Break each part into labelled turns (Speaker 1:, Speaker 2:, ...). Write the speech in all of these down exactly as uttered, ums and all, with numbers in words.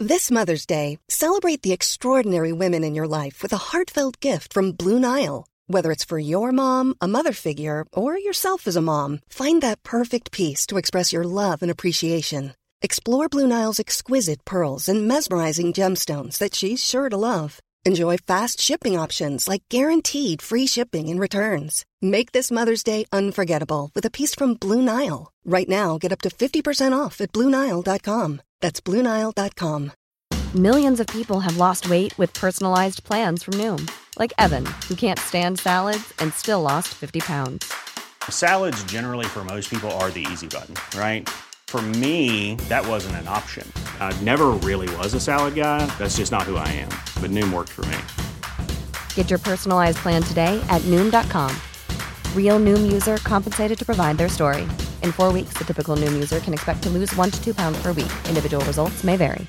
Speaker 1: This Mother's Day, celebrate the extraordinary women in your life with a heartfelt gift from Blue Nile. Whether it's for your mom, a mother figure, or yourself as a mom, find that perfect piece to express your love and appreciation. Explore Blue Nile's exquisite pearls and mesmerizing gemstones that she's sure to love. Enjoy fast shipping options like guaranteed free shipping and returns. Make this Mother's Day unforgettable with a piece from Blue Nile. Right now, get up to fifty percent off at Blue Nile dot com. That's Blue Nile dot com.
Speaker 2: Millions of people have lost weight with personalized plans from Noom. Like Evan, who can't stand salads and still lost fifty pounds.
Speaker 3: Salads generally for most people are the easy button, right? For me, that wasn't an option. I never really was a salad guy. That's just not who I am. But Noom worked for me.
Speaker 2: Get your personalized plan today at Noom dot com. Real Noom user compensated to provide their story. In four weeks, the typical Noom user can expect to lose one to two pounds per week. Individual results may vary.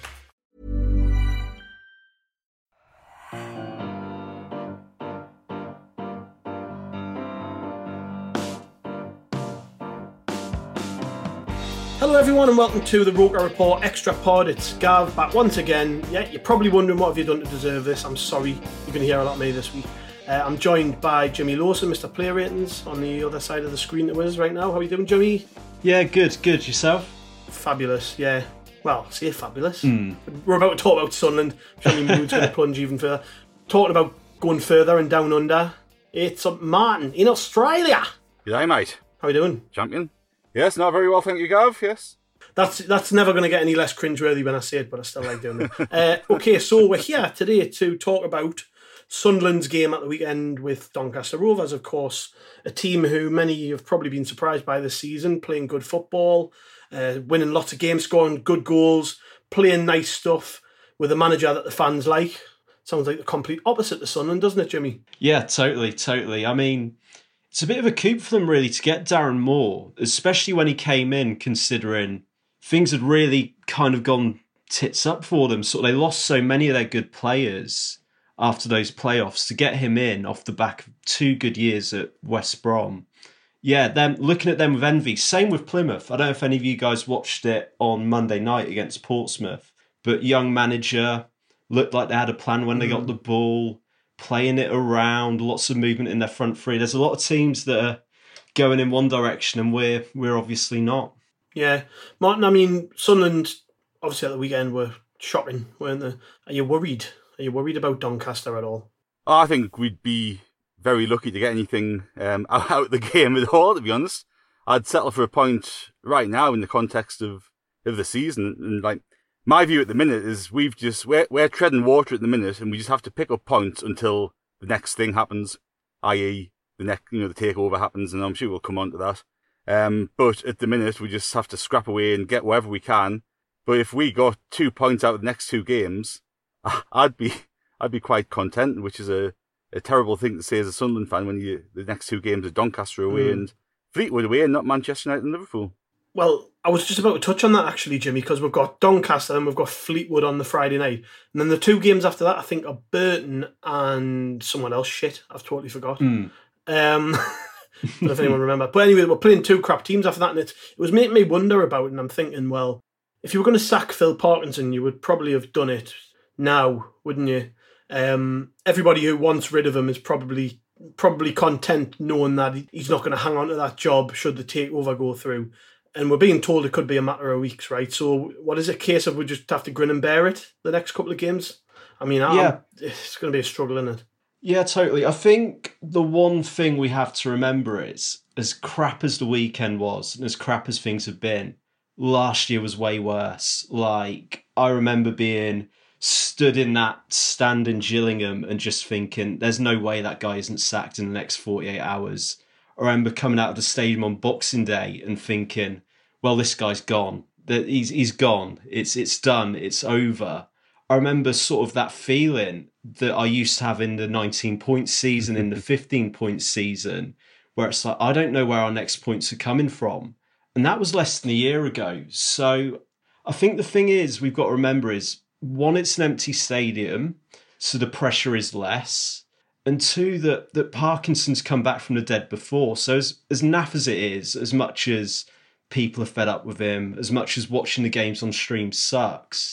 Speaker 4: Hello everyone and welcome to the Roker Report Extra Pod. It's Gav back once again. Yeah, you're probably wondering what have you done to deserve this. I'm sorry, you're going to hear a lot of me this week. Uh, I'm joined by Jimmy Lawson, Mister Player Ratings, on the other side of the screen to us right now. How are you doing, Jimmy?
Speaker 5: Yeah, good, good. Yourself?
Speaker 4: Fabulous, yeah. Well, say fabulous.
Speaker 5: Mm.
Speaker 4: We're about to talk about Sunderland. Johnny Mood's going to plunge even further. Talking about going further and down under. It's up Martin in Australia.
Speaker 6: G'day, mate.
Speaker 4: How are you doing?
Speaker 6: Champion. Yes, not very well, thank you, Gav. Yes.
Speaker 4: That's that's never going to get any less cringeworthy when I say it, but I still like doing it. uh, okay, so we're here today to talk about Sunderland's game at the weekend with Doncaster Rovers, of course, a team who many have probably been surprised by this season, playing good football, uh, winning lots of games, scoring good goals, playing nice stuff with a manager that the fans like. Sounds like the complete opposite to Sunderland, doesn't it, Jimmy?
Speaker 5: Yeah, totally, totally. I mean, it's a bit of a coup for them, really, to get Darren Moore, especially when he came in, considering things had really kind of gone tits up for them. So they lost so many of their good players after those playoffs. To get him in off the back of two good years at West Brom. Yeah, them looking at them with envy. Same with Plymouth. I don't know if any of you guys watched it on Monday night against Portsmouth, but young manager, looked like they had a plan when they got the ball, playing it around, lots of movement in their front three. There's a lot of teams that are going in one direction and we're we're obviously not.
Speaker 4: Yeah. Martin, I mean, Sunderland, obviously at the weekend, were shocking, weren't they? Are you worried? Are you worried about Doncaster at all?
Speaker 6: Oh, I think we'd be very lucky to get anything um, out of the game at all, to be honest. I'd settle for a point right now in the context of, of the season. And like my view at the minute is we've just, we're, we're treading water at the minute and we just have to pick up points until the next thing happens, that is the next, you know, the takeover happens, and I'm sure we'll come on to that. Um, but at the minute, we just have to scrap away and get wherever we can. But if we got two points out of the next two games, I'd be, I'd be quite content, which is a, a terrible thing to say as a Sunderland fan when you, the next two games are Doncaster away mm. and Fleetwood away and not Manchester United and Liverpool.
Speaker 4: Well, I was just about to touch on that actually, Jimmy, because we've got Doncaster and we've got Fleetwood on the Friday night. And then the two games after that, I think, are Burton and someone else. Shit, I've totally forgot.
Speaker 5: Mm.
Speaker 4: Um... I don't know if anyone remember. But anyway, we're playing two crap teams after that, and it, it was making me wonder about it, and I'm thinking, well, if you were going to sack Phil Parkinson, you would probably have done it now, wouldn't you? Um, everybody who wants rid of him is probably probably content knowing that he's not going to hang on to that job should the takeover go through. And we're being told it could be a matter of weeks, right? So what is it, a case of we just have to grin and bear it the next couple of games? I mean, yeah. it's going to be a struggle, isn't it?
Speaker 5: Yeah, totally. I think the one thing we have to remember is, as crap as the weekend was, and as crap as things have been, last year was way worse. Like, I remember being stood in that stand in Gillingham and just thinking, there's no way that guy isn't sacked in the next forty-eight hours. I remember coming out of the stadium on Boxing Day and thinking, well, this guy's gone. That he's he's gone. It's it's done. It's over. I remember sort of that feeling that I used to have in the nineteen-point season, in the fifteen-point season, where it's like, I don't know where our next points are coming from. And that was less than a year ago. So I think the thing is, we've got to remember is, one, it's an empty stadium, so the pressure is less. And two, that, that Parkinson's come back from the dead before. So as, as naff as it is, as much as people are fed up with him, as much as watching the games on stream sucks,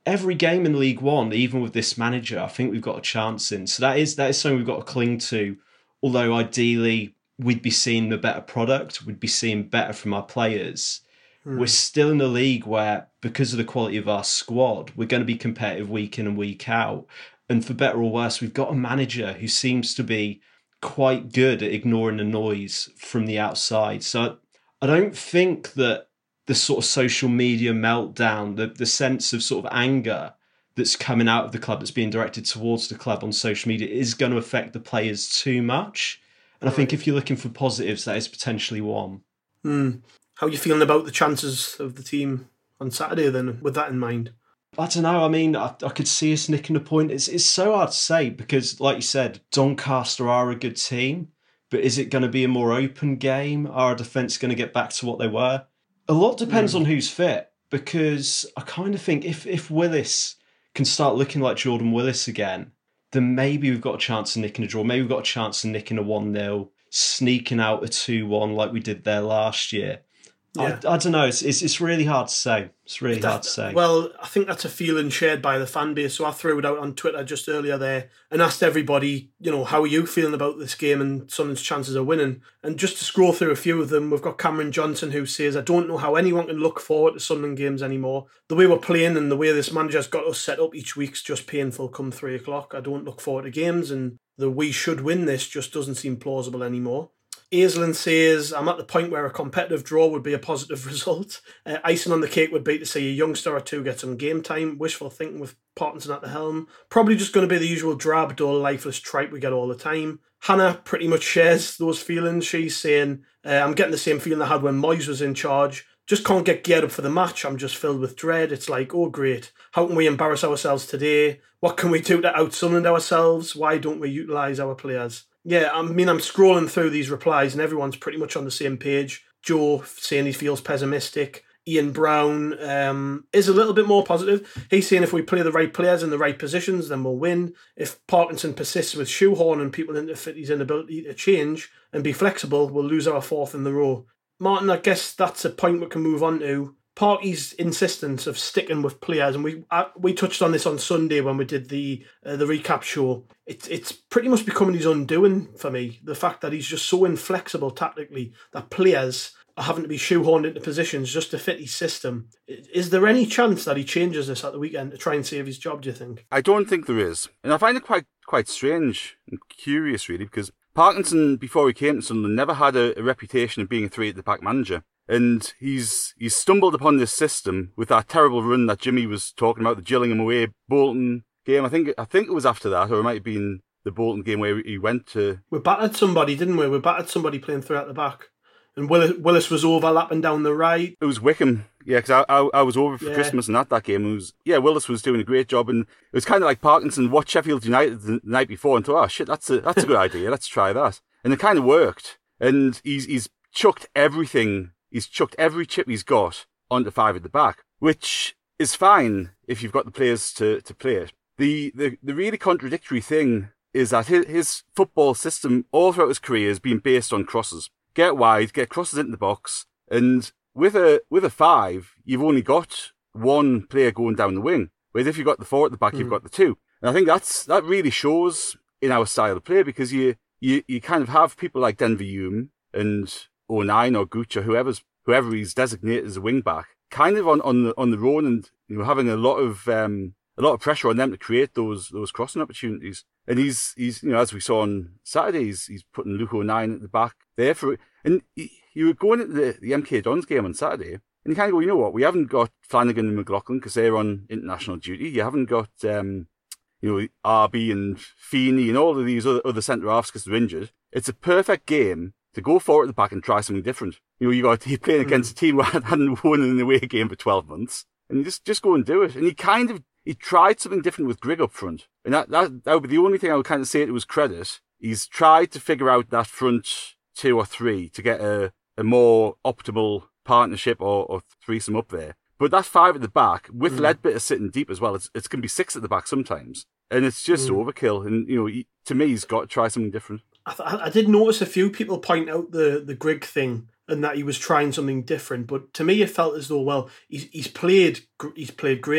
Speaker 5: every game in League One, even with this manager, I think we've got a chance in. So that is that is something we've got to cling to. Although ideally we'd be seeing the better product, we'd be seeing better from our players. Mm. We're still in a league where, because of the quality of our squad, we're going to be competitive week in and week out. And for better or worse, we've got a manager who seems to be quite good at ignoring the noise from the outside. So I don't think that the sort of social media meltdown, the, the sense of sort of anger that's coming out of the club, that's being directed towards the club on social media, is going to affect the players too much. And I think if you're looking for positives, that is potentially one.
Speaker 4: Mm. How are you feeling about the chances of the team on Saturday then, with that in mind?
Speaker 5: I don't know. I mean, I, I could see us nicking a point. It's it's so hard to say because, like you said, Doncaster are a good team, but is it going to be a more open game? Are our defence going to get back to what they were? A lot depends mm. on who's fit, because I kind of think if, if Willis can start looking like Jordan Willis again, then maybe we've got a chance of nicking a draw. Maybe we've got a chance of nicking a one nil, sneaking out a two one like we did there last year. Yeah. I, I don't know. It's, it's it's really hard to say. It's really that, hard to say.
Speaker 4: Well, I think that's a feeling shared by the fan base. So I threw it out on Twitter just earlier there and asked everybody, you know, how are you feeling about this game and Sunderland's chances of winning? And just to scroll through a few of them, we've got Cameron Johnson who says, I don't know how anyone can look forward to Sunderland games anymore. The way we're playing and the way this manager's got us set up each week's just painful come three o'clock. I don't look forward to games, and the we should win this just doesn't seem plausible anymore. Aislinn says, I'm at the point where a competitive draw would be a positive result. Uh, icing on the cake would be to see a youngster or two get some game time. Wishful thinking with Parkinson at the helm. Probably just going to be the usual drab, dull, lifeless tripe we get all the time. Hannah pretty much shares those feelings. She's saying, uh, I'm getting the same feeling I had when Moyes was in charge. Just can't get geared up for the match. I'm just filled with dread. It's like, oh great, how can we embarrass ourselves today? What can we do to out-Sunderland ourselves? Why don't we utilise our players? Yeah, I mean, I'm scrolling through these replies and everyone's pretty much on the same page. Joe saying he feels pessimistic. Ian Brown um, is a little bit more positive. He's saying if we play the right players in the right positions, then we'll win. If Parkinson persists with shoehorning people into fit his inability to change and be flexible, we'll lose our fourth in the row. Martin, I guess that's a point we can move on to. Parky's insistence of sticking with players, and we uh, we touched on this on Sunday when we did the uh, the recap show. It's it's pretty much becoming his undoing for me. The fact that he's just so inflexible tactically that players are having to be shoehorned into positions just to fit his system. Is there any chance that he changes this at the weekend to try and save his job, do you think?
Speaker 6: I don't think there is. And I find it quite quite strange and curious, really, because Parkinson, before he came to Sunderland, never had a, a reputation of being a three-at-the-back manager. And he's he's stumbled upon this system with that terrible run that Jimmy was talking about, the Gillingham away Bolton game. I think I think it was after that, or it might have been the Bolton game where he went to...
Speaker 4: We battered somebody, didn't we? We battered somebody playing three at the back. And Willis, Willis was overlapping down the right.
Speaker 6: It was Wickham, yeah, because I, I I was over for
Speaker 4: yeah.
Speaker 6: Christmas and at that game. It was yeah, Willis was doing a great job, and it was kind of like Parkinson watched Sheffield United the night before and thought, oh shit, that's a that's a good idea. Let's try that, and it kind of worked. And he's he's chucked everything. He's chucked every chip he's got onto five at the back, which is fine if you've got the players to, to play it. The, the the really contradictory thing is that his, his football system all throughout his career has been based on crosses. Get wide, get crosses into the box, and with a with a five, you've only got one player going down the wing. Whereas if you've got the four at the back, mm. you've got the two. And I think that's that really shows in our style of play, because you you, you kind of have people like Denver Hume and oh nine or Gooch or whoever's whoever he's designated as a wing back, kind of on, on the on the road, and you know having a lot of um, a lot of pressure on them to create those those crossing opportunities. And he's he's you know as we saw on Saturday, he's, he's putting Luke O'Nien at the back there for. And he, you were going into the, the M K Dons game on Saturday, and you kind of go, you know what, we haven't got Flanagan and McLaughlin because they're on international duty. You haven't got um, you know R B and Feeney and all of these other, other centre halves because they're injured. It's a perfect game to go forward at the back and try something different. You know, you got you're playing against mm. a team who hadn't won an away game for twelve months, and you just just go and do it. And he kind of he tried something different with Grigg up front, and that that that would be the only thing I would kind of say to his credit. He's tried to figure out that front two or three to get a a more optimal partnership or, or threesome up there. But that five at the back with mm. Ledbetter sitting deep as well, it's it's going to be six at the back sometimes, and it's just mm. overkill. And you know, he, to me, he's got to try something different.
Speaker 4: I, th- I did notice a few people point out the, the Grigg thing and that he was trying something different, but to me it felt as though, well, he's he's played he's played Graham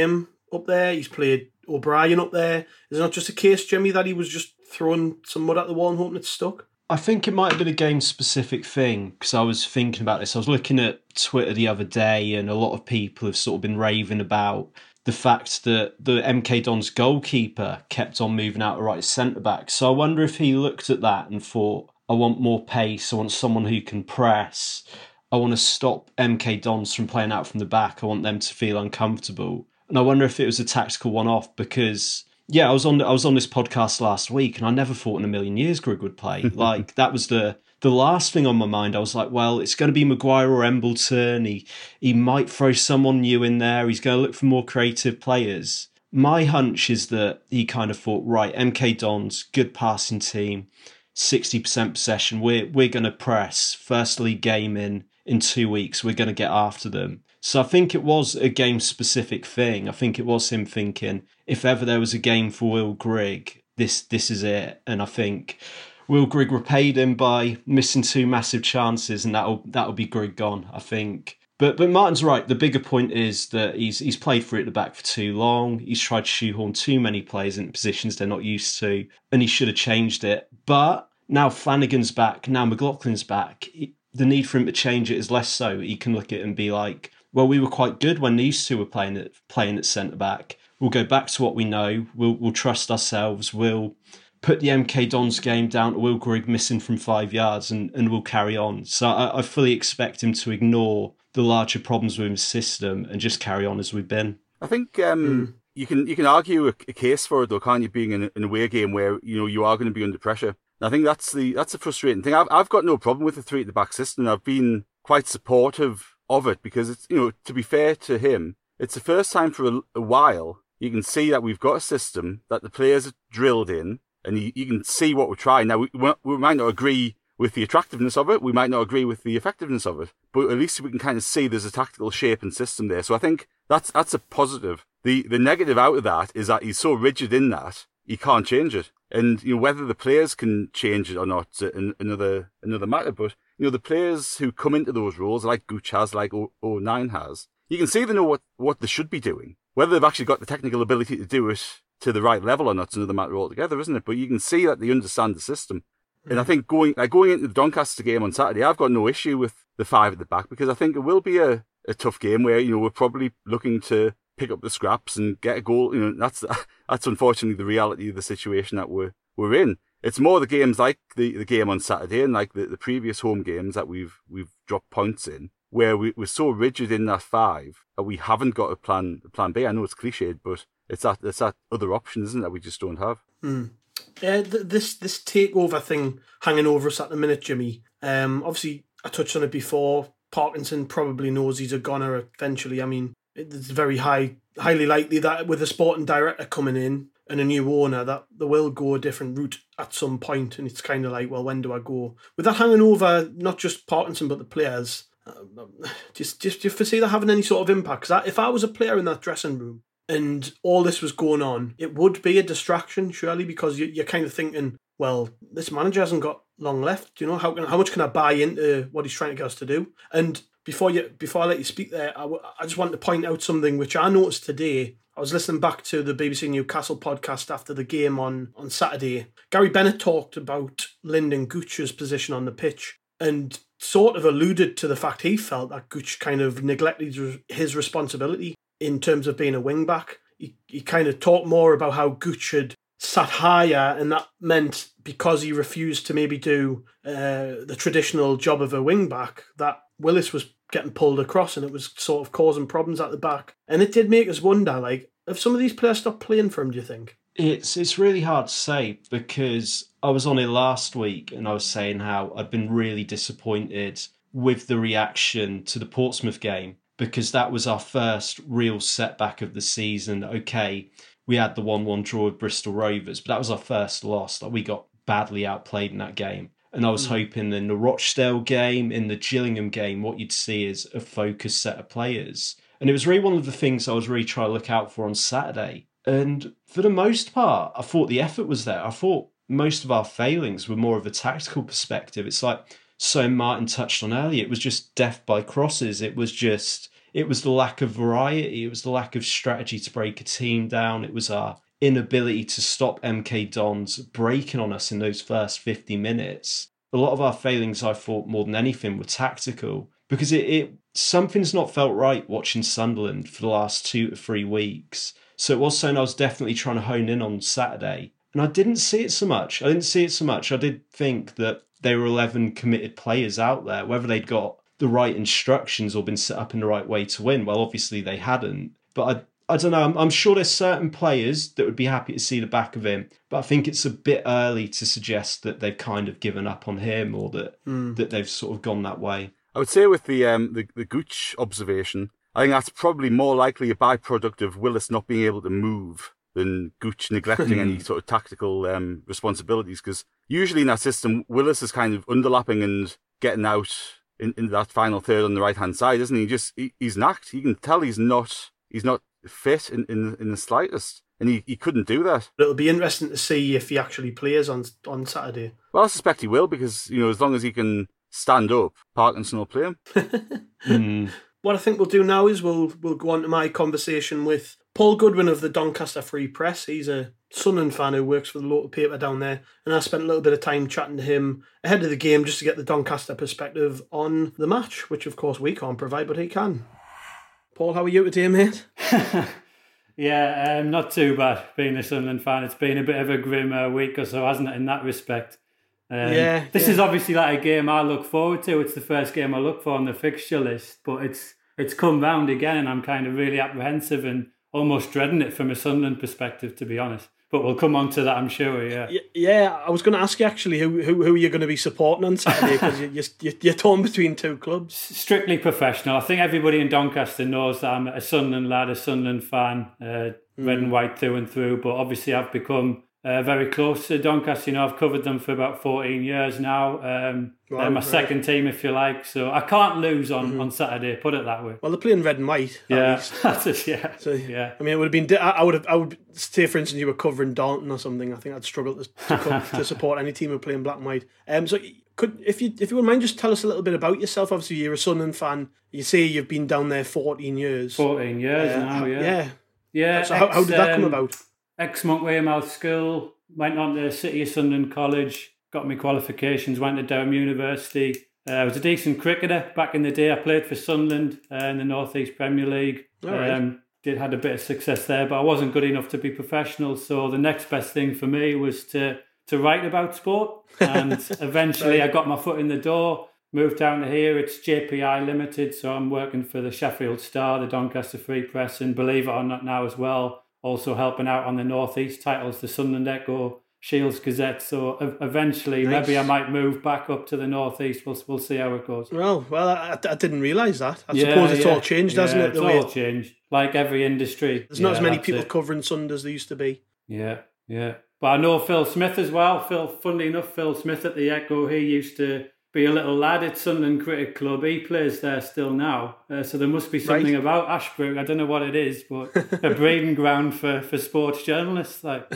Speaker 4: up there. He's played O'Brien up there. Is it not just a case, Jimmy, that he was just throwing some mud at the wall and hoping it stuck?
Speaker 5: I think it might have been a game-specific thing, because I was thinking about this. I was looking at Twitter the other day, and a lot of people have sort of been raving about the fact that the M K Dons goalkeeper kept on moving out to right centre-back. So I wonder if he looked at that and thought, I want more pace, I want someone who can press, I want to stop M K Dons from playing out from the back, I want them to feel uncomfortable. And I wonder if it was a tactical one-off, because... Yeah, I was on I was on this podcast last week, and I never thought in a million years Grigg would play. Like, that was the the last thing on my mind. I was like, well, it's going to be Maguire or Embleton. He he might throw someone new in there. He's going to look for more creative players. My hunch is that he kind of thought, right, M K Dons, good passing team, sixty percent possession. We're we're going to press first league game in in two weeks. We're going to get after them. So I think it was a game-specific thing. I think it was him thinking, if ever there was a game for Will Grigg, this this is it. And I think Will Grigg repaid him by missing two massive chances, and that'll that'll be Grigg gone, I think. But but Martin's right. The bigger point is that he's he's played through at the back for too long. He's tried to shoehorn too many players into positions they're not used to, and he should have changed it. But now Flanagan's back, now McLaughlin's back. The need for him to change it is less so. He can look at it and be like, well, we were quite good when these two were playing at playing at centre back. We'll go back to what we know. We'll we'll trust ourselves. We'll put the M K Dons game down to Will Grigg missing from five yards, and, and we'll carry on. So I, I fully expect him to ignore the larger problems with his system and just carry on as we've been.
Speaker 6: I think um, mm. you can you can argue a, a case for it, though, can't you? Being in a, an away game where you know you are going to be under pressure. And I think that's the that's a frustrating thing. I've I've got no problem with the three at the back system. I've been quite supportive of it, because it's, you know, to be fair to him, it's the first time for a, a while you can see that we've got a system that the players are drilled in, and you, you can see what we're trying. Now, we, we might not agree with the attractiveness of it, we might not agree with the effectiveness of it, but at least we can kind of see there's a tactical shape and system there. So I think that's that's a positive. The the negative out of that is that he's so rigid in that he can't change it. And you know, whether the players can change it or not is another another matter. But you know, the players who come into those roles, like Gooch has, like O nine has, you can see they know what, what they should be doing. Whether they've actually got the technical ability to do it to the right level or not is another matter altogether, isn't it? But you can see that they understand the system. Mm. And I think going like going into the Doncaster game on Saturday, I've got no issue with the five at the back, because I think it will be a, a tough game where, you know, we're probably looking to pick up the scraps and get a goal. You know, that's that's unfortunately the reality of the situation that we're we're in. It's more the games like the, the game on Saturday and like the, the previous home games that we've we've dropped points in, where we, we're so rigid in that five that we haven't got a plan a plan B. I know it's cliched, but it's that it's that other option, isn't it, that we just don't have.
Speaker 4: Mm. Yeah, th- this this takeover thing hanging over us at the minute, Jimmy. Um, obviously, I touched on it before. Parkinson probably knows he's a goner eventually. I mean, it's very high, highly likely that with a sporting director coming in and a new owner, that they will go a different route at some point. And it's kind of like, well, when do I go? With that hanging over, not just Parkinson, but the players, uh, just, just, just foresee that having any sort of impact? Because if I was a player in that dressing room and all this was going on, it would be a distraction, surely, because you, you're kind of thinking, well, this manager hasn't got long left. You know, how can, how much can I buy into what he's trying to get us to do? And before you, before I let you speak there, I, w- I just want to point out something which I noticed today. I was listening back to the B B C Newcastle podcast after the game on, on Saturday. Gary Bennett talked about Lyndon Gooch's position on the pitch and sort of alluded to the fact he felt that Gooch kind of neglected his responsibility in terms of being a wing-back. He, he kind of talked more about how Gooch had sat higher, and that meant because he refused to maybe do uh, the traditional job of a wing-back, that Willis was getting pulled across and it was sort of causing problems at the back. And it did make us wonder, like, have some of these players stopped playing for him, do you think?
Speaker 5: It's it's really hard to say, because I was on here last week and I was saying how I'd been really disappointed with the reaction to the Portsmouth game, because that was our first real setback of the season. Okay, we had the one one draw with Bristol Rovers, but that was our first loss. Like, we got badly outplayed in that game. And I was mm. hoping in the Rochdale game, in the Gillingham game, what you'd see is a focused set of players. And it was really one of the things I was really trying to look out for on Saturday. And for the most part, I thought the effort was there. I thought most of our failings were more of a tactical perspective. It's like, so Martin touched on earlier, it was just death by crosses. It was just it was the lack of variety. It was the lack of strategy to break a team down. It was our inability to stop M K Dons breaking on us in those first fifty minutes. A lot of our failings, I thought, more than anything, were tactical, because it, it something's not felt right watching Sunderland for the last two to three weeks. So it was something I was definitely trying to hone in on Saturday. And I didn't see it so much. I didn't see it so much. I did think that there were eleven committed players out there, whether they'd got the right instructions or been set up in the right way to win. Well, obviously they hadn't. But I I don't know, I'm, I'm sure there's certain players that would be happy to see the back of him, but I think it's a bit early to suggest that they've kind of given up on him or that mm. that they've sort of gone that way.
Speaker 6: I would say with the um the, the Gooch observation, I think that's probably more likely a byproduct of Willis not being able to move than Gooch neglecting any sort of tactical um, responsibilities, because usually in that system, Willis is kind of underlapping and getting out in, in that final third on the right-hand side, isn't he? Just he, he's knacked. You can tell he's not he's not fit in, in, in the slightest, and he, he couldn't do that.
Speaker 4: It'll be interesting to see if he actually plays on on Saturday.
Speaker 6: Well, I suspect he will, because, you know, as long as he can stand up, Parkinson will play him.
Speaker 5: mm.
Speaker 4: What I think we'll do now is we'll we'll go on to my conversation with Paul Goodwin of the Doncaster Free Press. He's a Sunderland fan who works for the local paper down there, and I spent a little bit of time chatting to him ahead of the game just to get the Doncaster perspective on the match, which of course we can't provide, but he can. Paul, how are you today, mate?
Speaker 7: yeah, um, not too bad. Being a Sunderland fan, it's been a bit of a grim uh, week or so, hasn't it, in that respect? Um, yeah. This yeah. is obviously like a game I look forward to. It's the first game I look for on the fixture list, but it's it's come round again, and I'm kind of really apprehensive and almost dreading it from a Sunderland perspective, to be honest. But we'll come on to that, I'm sure. Yeah,
Speaker 4: yeah. I was going to ask you actually who who, who you're going to be supporting on Saturday, because you, you're, you're torn between two clubs.
Speaker 7: Strictly professional. I think everybody in Doncaster knows that I'm a Sunderland lad, a Sunderland fan, uh, mm. red and white through and through. But obviously, I've become uh, very close to Doncaster. You know, I've covered them for about fourteen years now. Um,
Speaker 4: right,
Speaker 7: they're my
Speaker 4: right.
Speaker 7: second team, if you like. So I can't lose on, mm-hmm. on Saturday. Put it that way.
Speaker 4: Well, they're playing red and white.
Speaker 7: Yeah, that's it. Yeah,
Speaker 4: so,
Speaker 7: yeah.
Speaker 4: I mean, it would have been. I would have. I would say, for instance, you were covering Darlington or something. I think I'd struggle to to, to support any team who play in black and white. Um, so could if you if you wouldn't mind, just tell us a little bit about yourself. Obviously, you're a Sunderland fan. You say you've been down there fourteen years.
Speaker 7: Fourteen years uh, now. Yeah.
Speaker 4: Yeah.
Speaker 7: Yeah.
Speaker 4: So how, how did that come
Speaker 7: um,
Speaker 4: about?
Speaker 7: Ex-Monk Weymouth School. Went on to City of Sunderland College. Got my qualifications. Went to Durham University. Uh, I was a decent cricketer back in the day. I played for Sunderland uh, in the North East Premier League.
Speaker 4: All right.
Speaker 7: Um, did had a bit of success there, but I wasn't good enough to be professional. So the next best thing for me was to to write about sport. And eventually,
Speaker 4: right.
Speaker 7: I got my foot in the door. Moved down to here. It's J P I Limited, so I'm working for the Sheffield Star, the Doncaster Free Press, and believe it or not, now as well, also helping out on the North East titles, the Sunderland Echo, Shields Gazette. So eventually, nice. Maybe I might move back up to the North East. We'll we'll see how it goes.
Speaker 4: Well, well, I, I didn't realise that. I
Speaker 7: yeah,
Speaker 4: suppose it's
Speaker 7: yeah.
Speaker 4: all changed,
Speaker 7: yeah,
Speaker 4: hasn't it?
Speaker 7: It's
Speaker 4: the
Speaker 7: all
Speaker 4: way
Speaker 7: changed, like every industry.
Speaker 4: There's not
Speaker 7: yeah,
Speaker 4: as many people
Speaker 7: it.
Speaker 4: covering Sunday as there used to be.
Speaker 7: Yeah, yeah. But I know Phil Smith as well. Phil, funnily enough, Phil Smith at the Echo. He used to be a little lad at Sunderland Cricket Club. He plays there still now. Uh, so there must be something
Speaker 4: right.
Speaker 7: about Ashbrook. I don't know what it is, but a breeding ground for, for sports journalists. Like.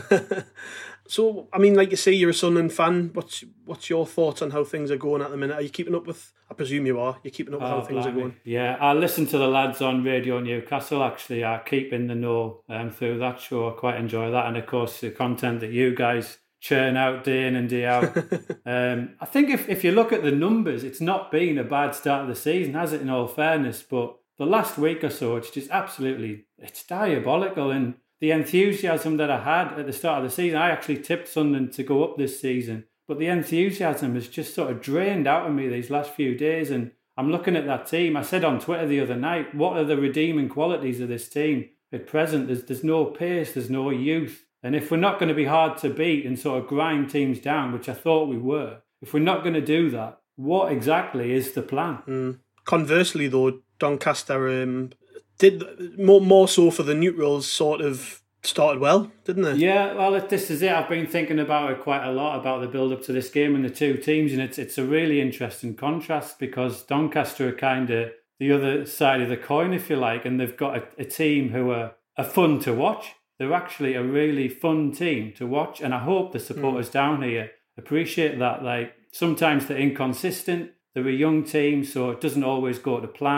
Speaker 4: So, I mean, like you say, you're a Sunderland fan. What's what's your thoughts on how things are going at the minute? Are you keeping up with, I presume you are, you're keeping up with
Speaker 7: oh,
Speaker 4: how things
Speaker 7: blimey.
Speaker 4: are going?
Speaker 7: Yeah, I listen to the lads on Radio Newcastle, actually. I keep in the know um, through that show. I quite enjoy that. And, of course, the content that you guys churn out day in and day out. um, I think if, if you look at the numbers, it's not been a bad start of the season, has it, in all fairness? But the last week or so, it's just absolutely, it's diabolical. And the enthusiasm that I had at the start of the season, I actually tipped Sunderland to go up this season. But the enthusiasm has just sort of drained out of me these last few days. And I'm looking at that team. I said on Twitter the other night, what are the redeeming qualities of this team at present? There's, there's no pace, there's no youth. And if we're not going to be hard to beat and sort of grind teams down, which I thought we were, if we're not going to do that, what exactly is the plan?
Speaker 4: Mm. Conversely, though, Doncaster um, did more more so for the neutrals. Sort of started well, didn't they?
Speaker 7: Yeah, well, this is it. I've been thinking about it quite a lot about the build up to this game and the two teams, and it's it's a really interesting contrast because Doncaster are kind of the other side of the coin, if you like, and they've got a, a team who are, are fun to watch. They're actually a really fun team to watch, and I hope the supporters mm. down here appreciate that. Like, sometimes they're inconsistent. They're a young team, so it doesn't always go to plan.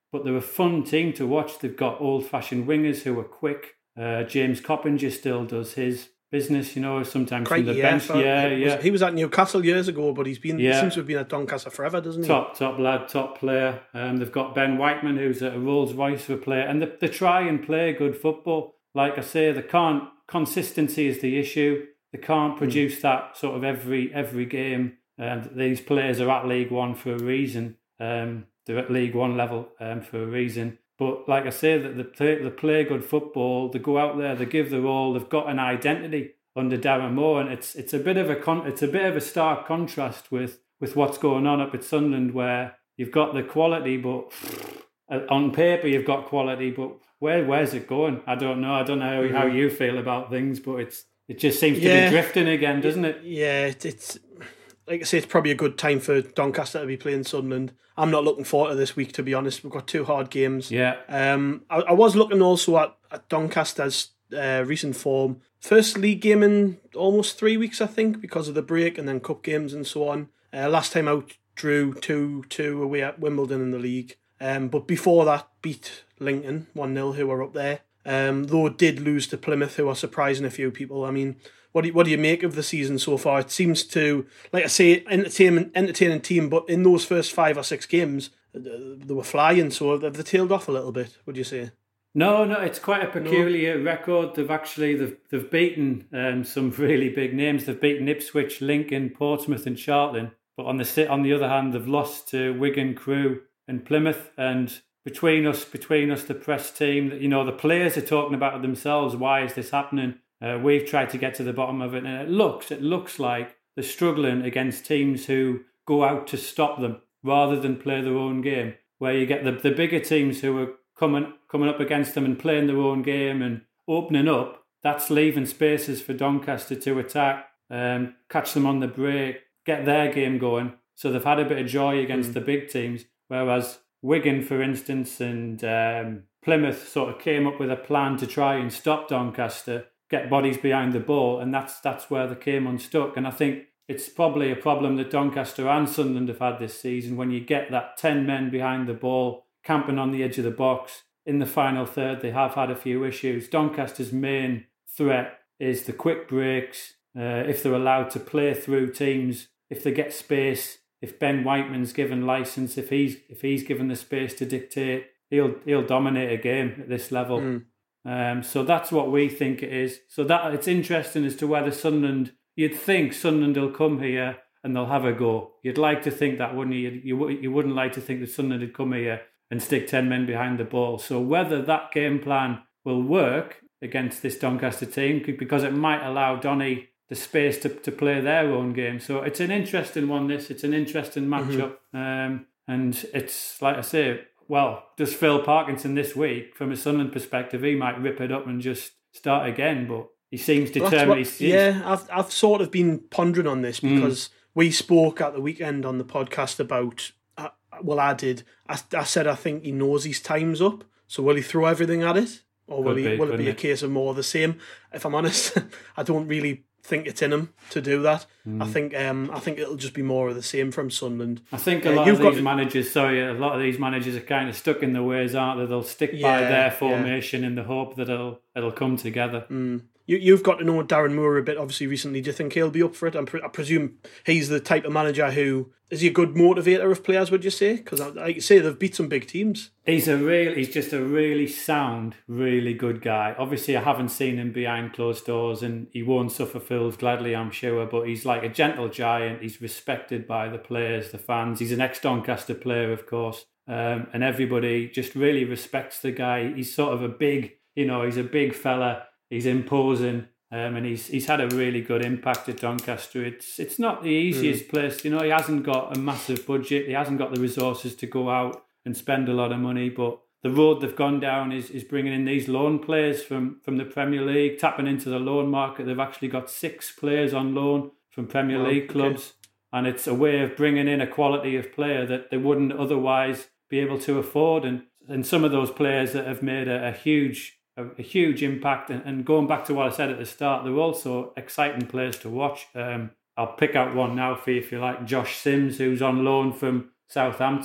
Speaker 7: but they're a fun team to watch. They've got old-fashioned wingers who are quick. Uh, James Coppinger still does his business, you know, sometimes
Speaker 4: Crikey,
Speaker 7: from the
Speaker 4: yeah,
Speaker 7: bench.
Speaker 4: so
Speaker 7: yeah,
Speaker 4: was,
Speaker 7: yeah.
Speaker 4: He was at Newcastle years ago, but he's been
Speaker 7: Yeah.
Speaker 4: he seems to have been at Doncaster forever, doesn't he?
Speaker 7: Top, top lad, top player. Um, they've got Ben Whiteman, who's a Rolls Royce of a player, and they, they try and play good football. Like I say, they can't. Consistency is the issue. They can't produce mm. that sort of every every game. And these players are at League One for a reason. Um, they're at League One level um, for a reason. But like I say, that they play, they play good football. They go out there, they give their all. They've got an identity under Darren Moore, and it's it's a bit of a con, it's a bit of a stark contrast with with what's going on up at Sunderland, where you've got the quality, but on paper you've got quality, but where where's it going? I don't know. I don't know how, mm-hmm. how you feel about things, but it's it just seems to
Speaker 4: yeah.
Speaker 7: be drifting again, doesn't it?
Speaker 4: Yeah, it, it's like I say, it's probably a good time for Doncaster to be playing Sunderland. I'm not looking forward to this week, to be honest. We've got two hard games.
Speaker 7: Yeah.
Speaker 4: Um, I, I was looking also at, at Doncaster's uh, recent form. First league game in almost three weeks, I think, because of the break, and then cup games and so on. Uh, last time out, drew two two away at Wimbledon in the league. Um, but before that, beat Lincoln one nil, who were up there. Um, though did lose to Plymouth, who are surprising a few people. I mean, what do you, what do you make of the season so far? It seems to, like I say, entertaining, entertaining team, but in those first five or six games, they were flying, so have they tailed off a little bit, would you say?
Speaker 7: No, no, it's quite a peculiar no. record. They've actually they've they've beaten um, some really big names. They've beaten Ipswich, Lincoln, Portsmouth, and Charlton. But on the on the other hand, they've lost to Wigan, Crewe, and Plymouth. And between us, between us, the press team, you know, the players are talking about it themselves. Why is this happening? Uh, we've tried to get to the bottom of it, and it looks it looks like they're struggling against teams who go out to stop them rather than play their own game. Where you get the the bigger teams who are coming coming up against them and playing their own game and opening up, that's leaving spaces for Doncaster to attack, um, catch them on the break, get their game going. So they've had a bit of joy against mm. the big teams, whereas Wigan, for instance, and um, Plymouth sort of came up with a plan to try and stop Doncaster, get bodies behind the ball, and that's that's where they came unstuck. And I think it's probably a problem that Doncaster and Sunderland have had this season, when you get that ten men behind the ball, camping on the edge of the box. In the final third, they have had a few issues. Doncaster's main threat is the quick breaks. Uh, if they're allowed to play through teams, if they get space, if Ben Whiteman's given licence, if he's if he's given the space to dictate, he'll he'll dominate a game at this level. Mm. Um, so that's what we think it is. So that it's interesting as to whether Sunderland. You'd think Sunderland will come here and they'll have a go. You'd like to think that, wouldn't you? You, you wouldn't like to think that Sunderland would come here and stick ten men behind the ball. So whether that game plan will work against this Doncaster team, because it might allow Donny the space to, to play their own game. So it's an interesting one, this. It's an interesting matchup. Mm-hmm. Um, and it's, like I say, well, does Phil Parkinson this week, from a Sunderland perspective, he might rip it up and just start again, but he seems determined.
Speaker 4: What, yeah, I've I've sort of been pondering on this, because mm. we spoke at the weekend on the podcast about, uh, well, I did. I, I said I think he knows his time's up, so will he throw everything at it? Or will, he, be, will it be a it? case of more of the same? If I'm honest, I don't really think it's in him to do that. Mm. I think um, I think it'll just be more of the same from Sunderland.
Speaker 7: I think a lot uh, of these got... managers, sorry, a lot of these managers are kind of stuck in their ways, aren't they? They'll stick yeah, by their formation yeah. in the hope that it'll it'll come together.
Speaker 4: Mm. You, you've got to know Darren Moore a bit, obviously, recently. Do you think he'll be up for it? I'm pre- I presume he's the type of manager who... Is he a good motivator of players, would you say? Because, like you say, they've beat some big teams.
Speaker 7: He's a real, He's just a really sound, really good guy. Obviously, I haven't seen him behind closed doors, and he won't suffer fools gladly, I'm sure, but he's like a gentle giant. He's respected by the players, the fans. He's an ex-Doncaster player, of course, um, and everybody just really respects the guy. He's sort of a big, you know, he's a big fella. He's imposing, um, and he's he's had a really good impact at Doncaster. It's it's not the easiest mm. place, you know. He hasn't got a massive budget. He hasn't got the resources to go out and spend a lot of money. But the road they've gone down is is bringing in these loan players from from the Premier League, tapping into the loan market. They've actually got six players on loan from Premier oh, League clubs, okay. and it's a way of bringing in a quality of player that they wouldn't otherwise be able to afford. And and some of those players that have made a, a huge A, a huge impact, and, and going back to what I said at the start, they're also exciting players to watch. Um, I'll pick out one now for you if you like. Josh Sims, who's on loan from Southampton.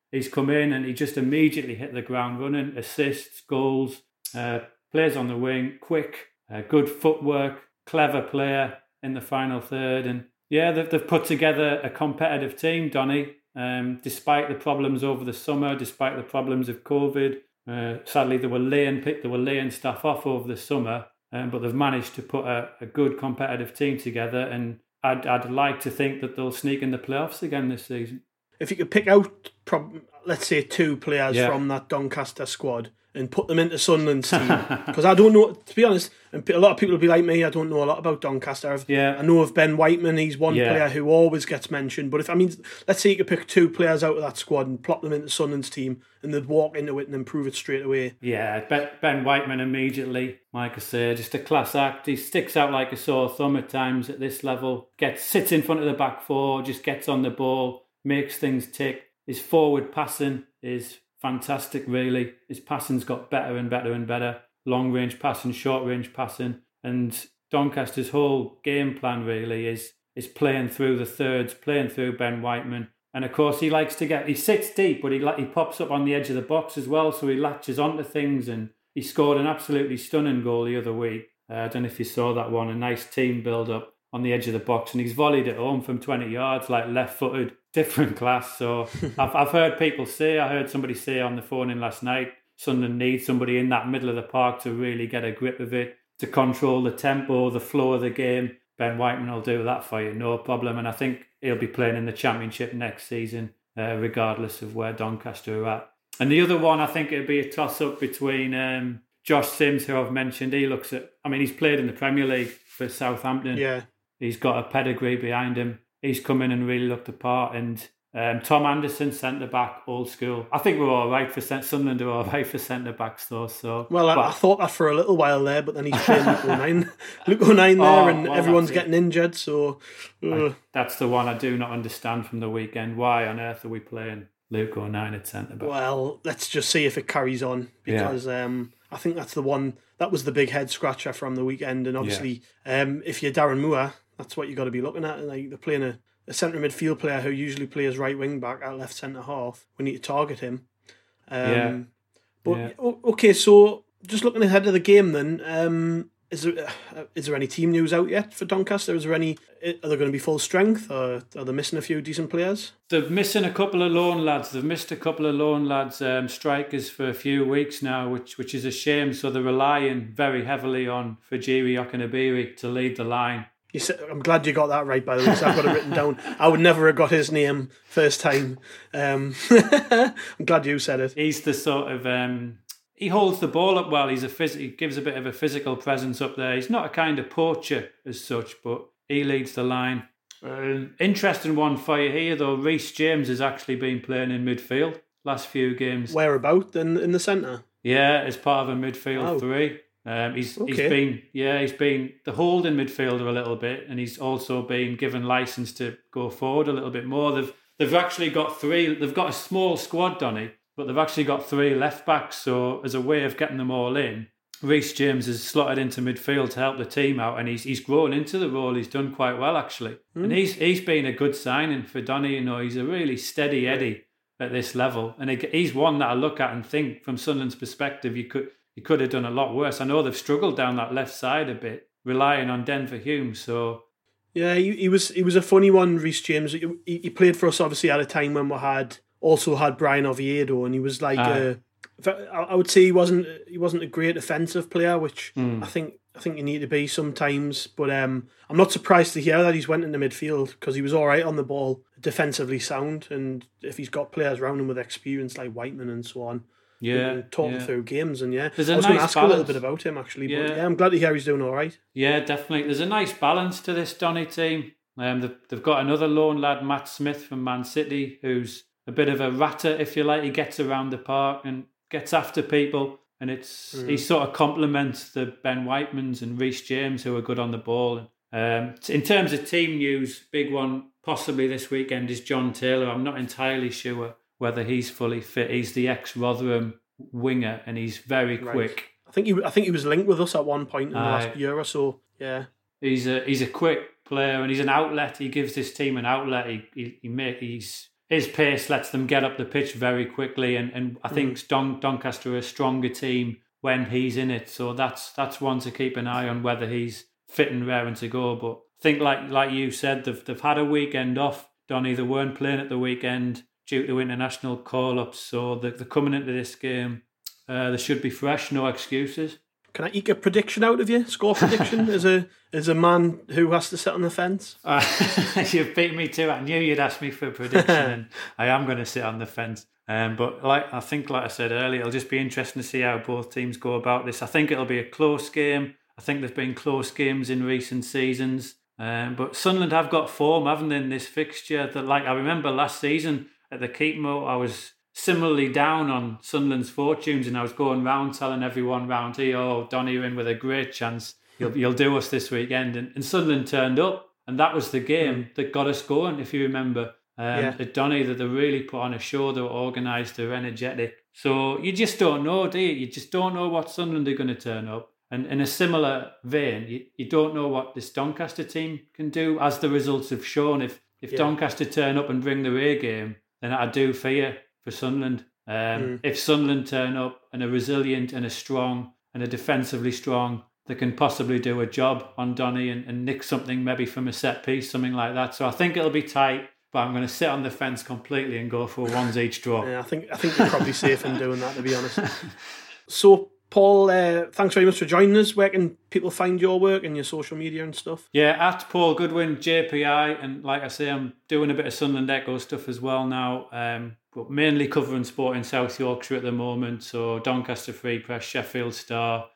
Speaker 7: he's come in and he just immediately hit the ground running, assists, goals, uh, plays on the wing, quick, uh, good footwork, clever player in the final third. And yeah, they've, they've put together a competitive team, Donny, um, despite the problems over the summer, despite the problems of COVID. Uh, sadly, they were laying, they were laying stuff off over the summer, um, but they've managed to put a, a good competitive team together. And I'd, I'd like to think that they'll sneak in the playoffs again this season.
Speaker 4: If you could pick out, prob- let's say, two players
Speaker 7: yeah.
Speaker 4: from that Doncaster squad and put them into Sunderland's team, because I don't know, to be honest, and a lot of people will be like me, I don't know a lot about Doncaster. I've,
Speaker 7: yeah.
Speaker 4: I know of Ben Whiteman, he's one
Speaker 7: yeah.
Speaker 4: player who always gets mentioned, but if I mean, let's say you could pick two players out of that squad and plop them into Sunderland's team and they'd walk into it and improve it straight away.
Speaker 7: Yeah, Ben, Ben Whiteman immediately, like I say, just a class act. He sticks out like a sore thumb at times at this level, gets sits in front of the back four, just gets on the ball, makes things tick. His forward passing is fantastic, really. His passing's got better and better and better. Long range passing, short range passing, and Doncaster's whole game plan really is is playing through the thirds, playing through Ben Whiteman, and of course he likes to get. He sits deep, but he he pops up on the edge of the box as well, so he latches onto things, and he scored an absolutely stunning goal the other week. Uh, I don't know if you saw that one. A nice team build up on the edge of the box, and he's volleyed it home from twenty yards, like left footed. Different class. So I've I've heard people say, I heard somebody say on the phone in last night, Sunderland needs somebody in that middle of the park to really get a grip of it, to control the tempo, the flow of the game. Ben Whiteman will do that for you, no problem. And I think he'll be playing in the Championship next season, uh, regardless of where Doncaster are at. And the other one, I think it'll be a toss-up between um, Josh Sims, who I've mentioned. He looks at, I mean, he's played in the Premier League for Southampton.
Speaker 4: Yeah.
Speaker 7: He's got a pedigree behind him. He's come in and really looked the part. And um, Tom Anderson, centre-back, old school. I think we're all right for Sunderland are all right for centre-backs, though. So,
Speaker 4: well, I,
Speaker 7: but,
Speaker 4: I thought that for a little while there, but then he's playing Luke O'Nien. Luke O'Nien there, oh, and well, everyone's getting injured. So uh.
Speaker 7: I, that's the one I do not understand from the weekend. Why on earth are we playing Luke O'Nien at centre-back?
Speaker 4: Well, let's just see if it carries on, because yeah. um, I think that's the one, that was the big head-scratcher from the weekend. And obviously, yeah. um, if you're Darren Moore, that's what you got to be looking at. Like, they're playing a, a centre midfield player who usually plays right wing back at left centre half. We need to target him. Um, yeah. But yeah. okay, so just looking ahead of the game, then, um, is there uh, is there any team news out yet for Doncaster? Is there any? Are they going to be full strength, or are they missing a few decent players?
Speaker 7: They're missing a couple of loan lads. They've missed a couple of loan lads, um, strikers for a few weeks now, which which is a shame. So they're relying very heavily on Fajiri Okunabiri to lead the line.
Speaker 4: You said, I'm glad you got that right, by the way, so I've got it written down. I would never have got his name first time. Um, I'm glad you said it.
Speaker 7: He's the sort of... Um, he holds the ball up well. He's a phys- He gives a bit of a physical presence up there. He's not a kind of poacher as such, but he leads the line. Um, interesting one for you here, though. Reece James has actually been playing in midfield last few games.
Speaker 4: Whereabout? In, in the centre?
Speaker 7: Yeah, as part of a midfield oh. three. Um, he's okay. he's been yeah he's been the holding midfielder a little bit, and he's also been given license to go forward a little bit more. They've they've actually got three. They've got a small squad, Donny, but they've actually got three left backs. So as a way of getting them all in, Reece James has slotted into midfield to help the team out, and he's he's grown into the role. He's done quite well actually, mm. and he's he's been a good signing for Donny. You know, he's a really steady Eddie at this level, and he's one that I look at and think, from Sunderland's perspective, you could. He could have done a lot worse. I know they've struggled down that left side a bit, relying on Denver Hume. So,
Speaker 4: yeah, he, he was he was a funny one, Reece James. He, he played for us obviously at a time when we had also had Brian Oviedo, and he was like uh, a, I would say he wasn't he wasn't a great offensive player, which mm. I think I think you need to be sometimes. But um, I'm not surprised to hear that he's went into midfield, because he was all right on the ball, defensively sound, and if he's got players around him with experience like Whiteman and so on.
Speaker 7: Yeah,
Speaker 4: talking
Speaker 7: yeah.
Speaker 4: through games, and yeah,
Speaker 7: There's
Speaker 4: I was
Speaker 7: nice
Speaker 4: going to ask
Speaker 7: balance.
Speaker 4: a little bit about him actually,
Speaker 7: yeah.
Speaker 4: but yeah, I'm glad to hear he's doing all right.
Speaker 7: Yeah, definitely. There's a nice balance to this Donny team. Um, they've, they've got another lone lad, Matt Smith from Man City, who's a bit of a ratter, if you like. He gets around the park and gets after people, and it's mm. he sort of complements the Ben Whitemans and Reece James, who are good on the ball. Um, in terms of team news, big one possibly this weekend is John Taylor. I'm not entirely sure whether he's fully fit. He's the ex-Rotherham winger, and he's very quick. Right.
Speaker 4: I think he I think he was linked with us at one point in the uh, last year or so. Yeah,
Speaker 7: he's a he's a quick player, and he's an outlet. He gives this team an outlet. He he, he make he's his pace lets them get up the pitch very quickly, and, and I think mm. Don, Doncaster are a stronger team when he's in it. So that's that's one to keep an eye on, whether he's fit and raring to go. But I think, like like you said, they've they've had a weekend off. Donny, they weren't playing at the weekend due to international call-ups, so they're, they're coming into this game. Uh, they should be fresh, no excuses.
Speaker 4: Can I eke a prediction out of you? Score prediction as a as a man who has to sit on the fence?
Speaker 7: Uh, you've beat me too. I knew you'd ask me for a prediction, and I am going to sit on the fence. Um, but like I think, like I said earlier, it'll just be interesting to see how both teams go about this. I think it'll be a close game. I think there's been close games in recent seasons. Um, but Sunderland have got form, haven't they, in this fixture? That, like, I remember last season at the Keepmoat, I was similarly down on Sunderland's fortunes, and I was going round telling everyone round here, oh, Donny, you're in with a great chance. You'll, you'll do us this weekend. And, and Sunderland turned up, and that was the game that got us going, if you remember. Um, yeah. At Donny, that they really put on a show. They were organised, they were energetic. So you just don't know, do you? You just don't know what Sunderland are going to turn up. And in a similar vein, you, you don't know what this Doncaster team can do, as the results have shown. If if yeah. Doncaster turn up and bring their A game, then I do fear for Sunderland. Um, mm. If Sunderland turn up and are resilient and are strong and are defensively strong, they can possibly do a job on Donny and, and nick something maybe from a set piece, something like that. So I think it'll be tight, but I'm going to sit on the fence completely and go for a ones each draw.
Speaker 4: Yeah, I think I think you're probably safe in doing that, to be honest. So, Paul, uh, thanks very much for joining us. Where can people find your work and your social media and stuff?
Speaker 7: Yeah, at Paul Goodwin, J P I. And like I say, I'm doing a bit of Sunderland Echo stuff as well now, um, but mainly covering sport in South Yorkshire at the moment. So Doncaster Free Press, Sheffield Star,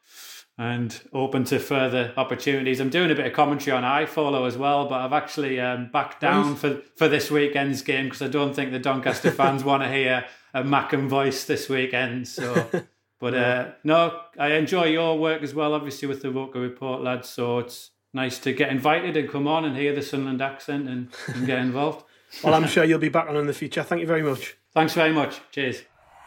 Speaker 7: and open to further opportunities. I'm doing a bit of commentary on iFollow as well, but I've actually um, backed down nice. for, for this weekend's game because I don't think the Doncaster fans want to hear a Mackem voice this weekend. So... But uh, no, I enjoy your work as well, obviously, with the Roker Report, lads. So it's nice to get invited and come on and hear the Sunderland accent and, and get involved.
Speaker 4: Well, I'm sure you'll be back on in the future. Thank you very much.
Speaker 7: Thanks very much. Cheers.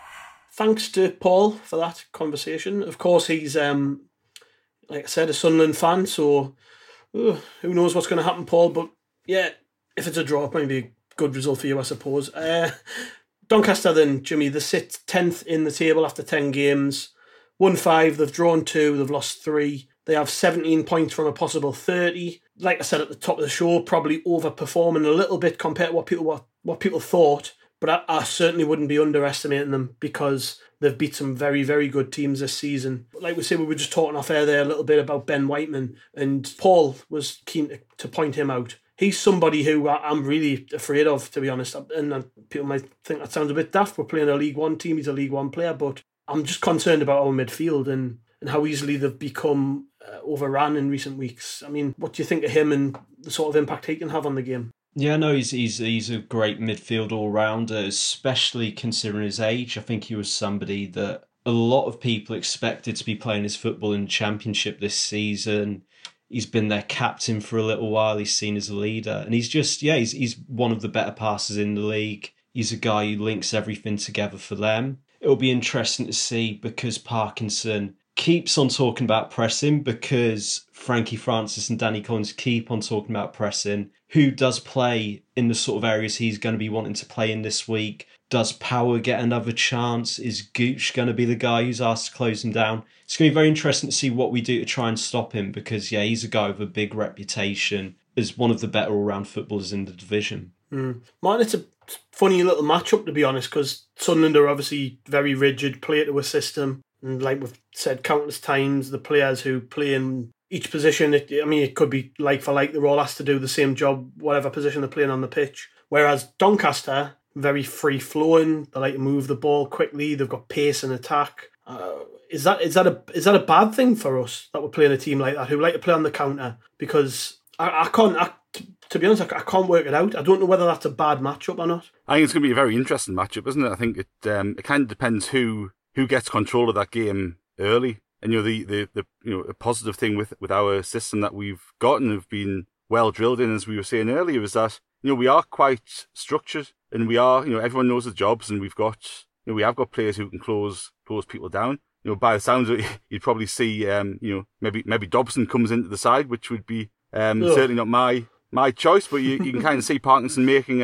Speaker 4: Thanks to Paul for that conversation. Of course, he's, um, like I said, a Sunderland fan, so uh, who knows what's going to happen, Paul. But yeah, if it's a draw, it might be a good result for you, I suppose. Uh Doncaster then, Jimmy, they sit tenth in the table after ten games. Won five, they've drawn two, they've lost three. They have seventeen points from a possible thirty. Like I said at the top of the show, probably overperforming a little bit compared to what people what, what people thought. But I, I certainly wouldn't be underestimating them because they've beat some very, very good teams this season. Like we said, we were just talking off air there a little bit about Ben Whiteman, and Paul was keen to, to point him out. He's somebody who I'm really afraid of, to be honest. And people might think that sounds a bit daft. We're playing a League One team. He's a League One player. But I'm just concerned about our midfield and, and how easily they've become uh, overrun in recent weeks. I mean, what do you think of him and the sort of impact he can have on the game?
Speaker 5: Yeah, no, he's he's he's a great midfield all-rounder, especially considering his age. I think he was somebody that a lot of people expected to be playing his football in the Championship this season. He's been their captain for a little while. He's seen as a leader. And he's just, yeah, he's he's one of the better passers in the league. He's a guy who links everything together for them. It'll be interesting to see because Parkinson keeps on talking about pressing, because Frankie Francis and Danny Collins keep on talking about pressing. Who does play in the sort of areas he's going to be wanting to play in this week? Does Power get another chance? Is Gooch going to be the guy who's asked to close him down? It's going to be very interesting to see what we do to try and stop him because, yeah, he's a guy with a big reputation as one of the better all-round footballers in the division.
Speaker 4: Mm. Martin, it's a funny little matchup, to be honest, because Sunderland are obviously very rigid, play to a system. And like we've said countless times, the players who play in each position, it, I mean, it could be like for like, they're all asked to do the same job, whatever position they're playing on the pitch. Whereas Doncaster, very free-flowing, they like to move the ball quickly, they've got pace and attack. Uh, is that is that a is that a bad thing for us that we're playing a team like that who like to play on the counter? Because I, I can't, I, to be honest, I, I can't work it out. I don't know whether that's a bad matchup or not.
Speaker 6: I think it's going to be a very interesting matchup, isn't it? I think it um, it kind of depends who who gets control of that game early. And you know the, the, the you know a positive thing with, with our system that we've gotten have been well drilled in, as we were saying earlier, is that you know we are quite structured and we are you know everyone knows their jobs and we've got you know we have got players who can close close people down. You know, by the sounds of it, you'd probably see, um, you know, maybe maybe Dobson comes into the side, which would be um, certainly not my my choice. But you, you can kind of see Parkinson making a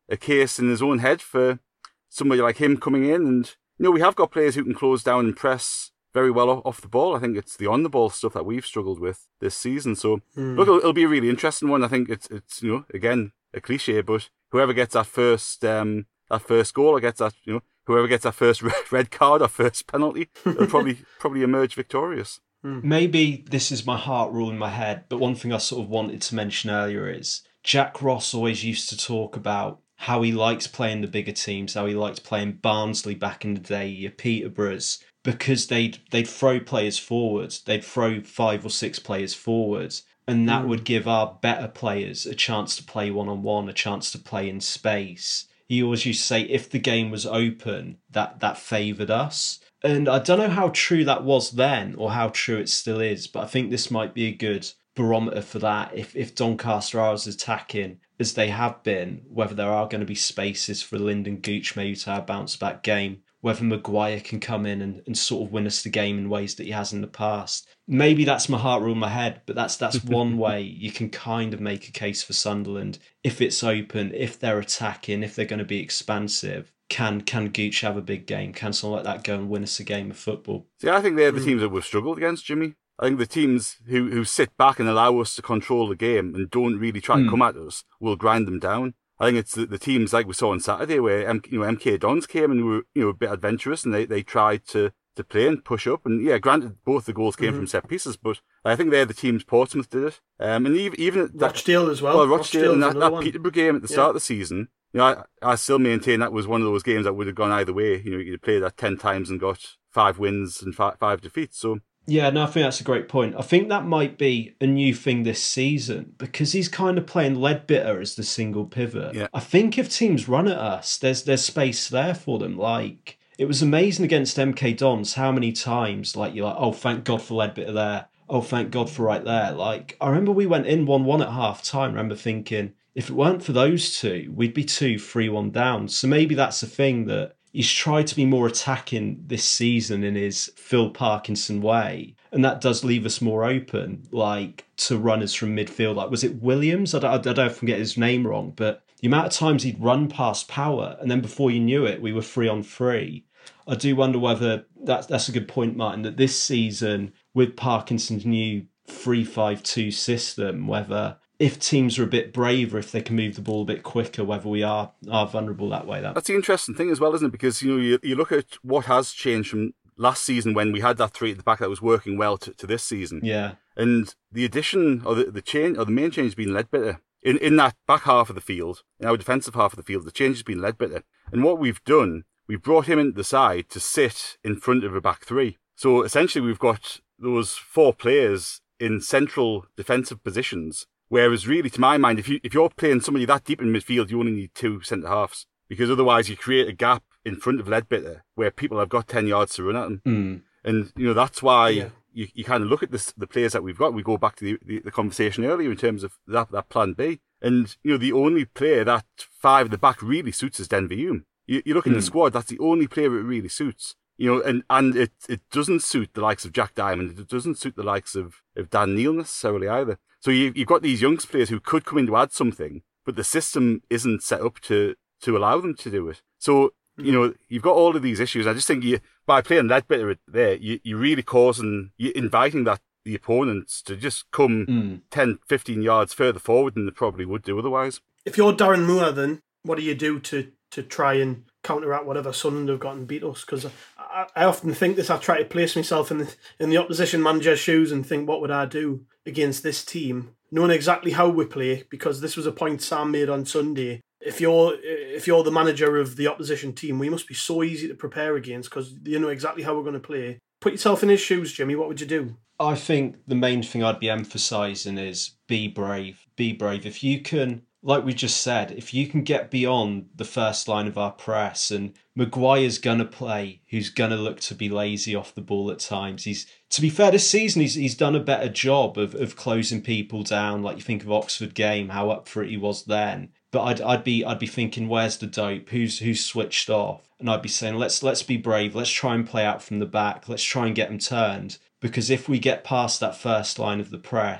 Speaker 6: a case in his own head for somebody like him coming in. And, you know, we have got players who can close down and press very well off the ball. I think it's the on-the-ball stuff that we've struggled with this season. So, mm. look, it'll, it'll be a really interesting one. I think it's, it's you know, again, a cliche, but whoever gets that first um, that first goal or gets that, you know, whoever gets that first red card or first penalty, will probably probably emerge victorious.
Speaker 5: Maybe this is my heart rule in my head, but one thing I sort of wanted to mention earlier is Jack Ross always used to talk about how he likes playing the bigger teams, how he liked playing Barnsley back in the day, your Peterboroughs, because they'd they'd throw players forwards, they'd throw five or six players forwards, and that mm. would give our better players a chance to play one-on-one, a chance to play in space. He always used to say if the game was open, that, that favoured us. And I don't know how true that was then or how true it still is, but I think this might be a good barometer for that. If if Doncaster are as attacking as they have been, whether there are going to be spaces for Lyndon Gooch maybe to have a bounce-back game, whether Maguire can come in and, and sort of win us the game in ways that he has in the past. Maybe that's my heart rule in my head, but that's that's one way you can kind of make a case for Sunderland. If it's open, if they're attacking, if they're going to be expansive, can can Gooch have a big game? Can someone like that go and win us a game of football?
Speaker 6: See, I think they're the teams that we've struggled against, Jimmy. I think the teams who, who sit back and allow us to control the game and don't really try mm. to come at us will grind them down. I think it's the, the teams like we saw on Saturday where M, you know M K Dons came and were you know a bit adventurous and they, they tried to, to play and push up. And yeah, granted, both the goals came mm-hmm. from set pieces, but I think they're the teams. Portsmouth did it, um, and even even at that,
Speaker 4: Rochdale as well.
Speaker 6: Well, Rochdale and that, that Peterborough game at the yeah. start of the season. You know, I, I still maintain that was one of those games that would have gone either way. You know, you played that ten times and got five wins and five, five defeats. So.
Speaker 5: Yeah, no, I think that's a great point. I think that might be a new thing this season because he's kind of playing Ledbetter as the single pivot.
Speaker 6: Yeah.
Speaker 5: I think if teams run at us, there's there's space there for them. Like, it was amazing against M K Dons how many times, like, you're like, oh, thank God for Ledbetter there. Oh, thank God for right there. Like, I remember we went in one one at half time. I remember thinking, if it weren't for those two, we'd be two three one down. So maybe that's a thing that he's tried to be more attacking this season in his Phil Parkinson way. And that does leave us more open, like, to runners from midfield. Like, was it Williams? I don't, I don't know if I can get his name wrong, but the amount of times he'd run past Power, and then before you knew it, we were three on three. I do wonder whether that's, that's a good point, Martin, that this season, with Parkinson's new three five two system, whether if teams are a bit braver, if they can move the ball a bit quicker, whether we are are vulnerable that way. That.
Speaker 6: That's the interesting thing as well, isn't it? Because, you know, you, you look at what has changed from last season when we had that three at the back that was working well to, to this season.
Speaker 5: Yeah.
Speaker 6: And the addition, or the, the change, or the main change has been Ledbetter. In, in that back half of the field, in our defensive half of the field, the change has been Ledbetter. And what we've done, we've brought him into the side to sit in front of a back three. So essentially we've got those four players in central defensive positions. Whereas really, to my mind, if, you, if you're playing somebody that deep in midfield, you only need two centre-halves. Because otherwise you create a gap in front of Ledbetter where people have got ten yards to run at them.
Speaker 5: Mm.
Speaker 6: And, you know, that's why yeah. you, you kind of look at this, the players that we've got. We go back to the, the, the conversation earlier in terms of that, that plan B. And, you know, the only player that five at the back really suits is Denver Hume. You, you look in mm. the squad, that's the only player it really suits. You know, and, and it, it doesn't suit the likes of Jack Diamond. It doesn't suit the likes of, of Dan Neil necessarily either. So you, you've got these young players who could come in to add something, but the system isn't set up to, to allow them to do it. So, you know, you've got all of these issues. I just think you, by playing Ledbetter there, you, you're really causing, you're inviting that the opponents to just come mm. ten, fifteen yards further forward than they probably would do otherwise.
Speaker 4: If you're Darren Moore, then what do you do to, to try and counteract whatever Sunderland have got and beat us? Because I, I often think this, I try to place myself in the, in the opposition manager's shoes and think, what would I do against this team? Knowing exactly how we play, because this was a point Sam made on Sunday. If you're if you're the manager of the opposition team, we must be so easy to prepare against because you know exactly how we're going to play. Put yourself in his shoes, Jimmy. What would you do?
Speaker 5: I think the main thing I'd be emphasising is be brave. Be brave. If you can, like we just said, if you can get beyond the first line of our press, and Maguire's going to play, who's going to look to be lazy off the ball at times. He's, to be fair, this season he's he's done a better job of, of closing people down. Like you think of Oxford game, how up for it he was then. But I'd I'd be I'd be thinking, where's the dope? Who's who's switched off? And I'd be saying, let's let's be brave. Let's try and play out from the back. Let's try and get them turned. Because if we get past that first line of the press,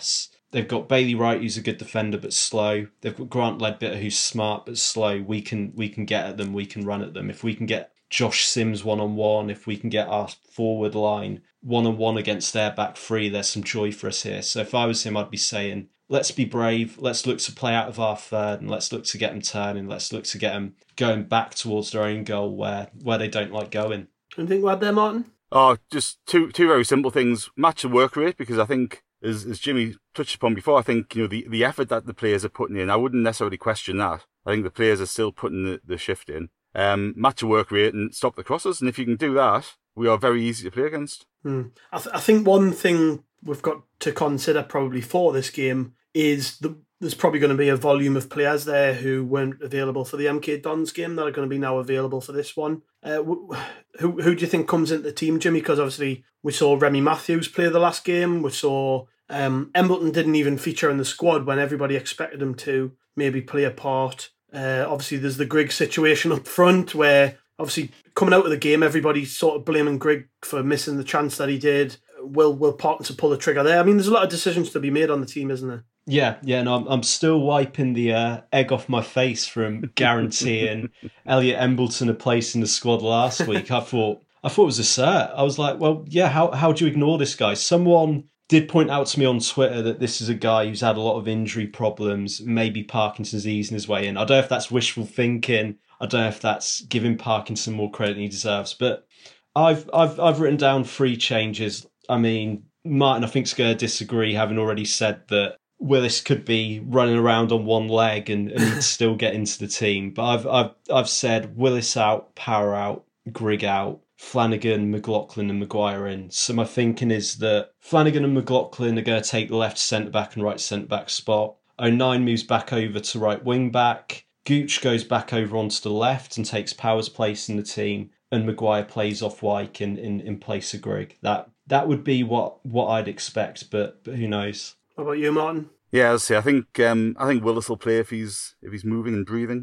Speaker 5: They've got Bailey Wright, who's a good defender but slow. They've got Grant Ledbetter, who's smart but slow. We can we can get at them. We can run at them. If we can get Josh Sims one-on-one, if we can get our forward line one-on-one against their back three, there's some joy for us here. So if I was him, I'd be saying, let's be brave. Let's look to play out of our third, and let's look to get them turning. Let's look to get them going back towards their own goal where, where they don't like going.
Speaker 4: Anything to add there, Martin?
Speaker 6: Oh, just two two very simple things. Match the work rate, because I think, as as Jimmy touched upon before, I think, you know, the, the effort that the players are putting in, I wouldn't necessarily question that. I think the players are still putting the, the shift in. Um, match the work rate and stop the crosses. And if you can do that, we are very easy to play against.
Speaker 4: Hmm. I, th- I think one thing we've got to consider probably for this game is the, there's probably going to be a volume of players there who weren't available for the M K Dons game that are going to be now available for this one. Uh, who who do you think comes into the team, Jimmy? Because obviously we saw Remy Matthews play the last game. We saw um, Embleton didn't even feature in the squad when everybody expected him to maybe play a part. Uh, obviously, there's the Grigg situation up front where obviously coming out of the game, everybody's sort of blaming Grigg for missing the chance that he did. Will Will Parkinson pull the trigger there? I mean, there's a lot of decisions to be made on the team, isn't there?
Speaker 5: Yeah, yeah, no, I'm, I'm still wiping the uh, egg off my face from guaranteeing Elliot Embleton a place in the squad last week. I thought I thought it was a cert. I was like, well, yeah, how how do you ignore this guy? Someone did point out to me on Twitter that this is a guy who's had a lot of injury problems, maybe Parkinson's easing his way in. I don't know if that's wishful thinking. I don't know if that's giving Parkinson more credit than he deserves. But I've I've I've written down three changes. I mean, Martin, I think, is going to disagree, having already said that Willis could be running around on one leg and, and he'd still get into the team. But I've I've I've said Willis out, Power out, Grigg out, Flanagan, McLaughlin and Maguire in. So my thinking is that Flanagan and McLaughlin are going to take the left centre-back and right centre-back spot. O'Nien moves back over to right wing-back. Gooch goes back over onto the left and takes Power's place in the team. And Maguire plays off Wyke in, in, in place of Grigg. That that would be what, what I'd expect, but, but who knows?
Speaker 4: What about you, Martin?
Speaker 6: Yeah, I'll say, I think um, I think Willis will play if he's if he's moving and breathing.